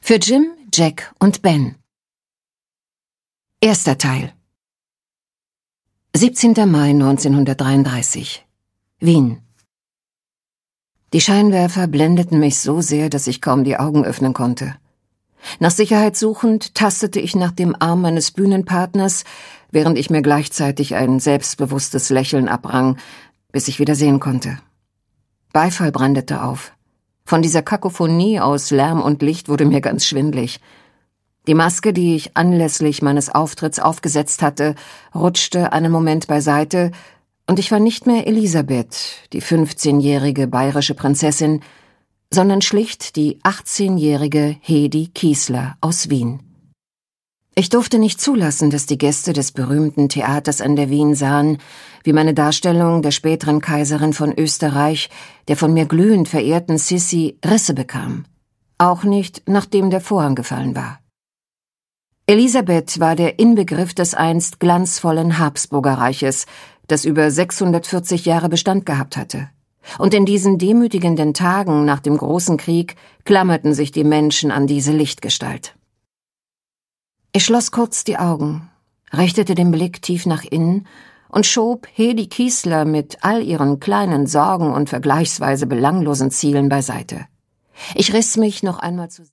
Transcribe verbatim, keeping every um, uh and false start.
Für Jim, Jack und Ben. Erster Teil. siebzehnter Mai neunzehnhundertdreiunddreißig. Wien. Die Scheinwerfer blendeten mich so sehr, dass ich kaum die Augen öffnen konnte. Nach Sicherheit suchend tastete ich nach dem Arm meines Bühnenpartners, während ich mir gleichzeitig ein selbstbewusstes Lächeln abrang, bis ich wieder sehen konnte. Beifall brandete auf. Von dieser Kakophonie aus Lärm und Licht wurde mir ganz schwindlig. Die Maske, die ich anlässlich meines Auftritts aufgesetzt hatte, rutschte einen Moment beiseite, und ich war nicht mehr Elisabeth, die fünfzehnjährige bayerische Prinzessin, sondern schlicht die achtzehnjährige Hedi Kiesler aus Wien. Ich durfte nicht zulassen, dass die Gäste des berühmten Theaters an der Wien sahen, wie meine Darstellung der späteren Kaiserin von Österreich, der von mir glühend verehrten Sissi, Risse bekam. Auch nicht, nachdem der Vorhang gefallen war. Elisabeth war der Inbegriff des einst glanzvollen Habsburgerreiches, das über sechshundertvierzig Jahre Bestand gehabt hatte. Und in diesen demütigenden Tagen nach dem Großen Krieg klammerten sich die Menschen an diese Lichtgestalt. Ich schloss kurz die Augen, richtete den Blick tief nach innen und schob Hedi Kiesler mit all ihren kleinen Sorgen und vergleichsweise belanglosen Zielen beiseite. Ich riss mich noch einmal zu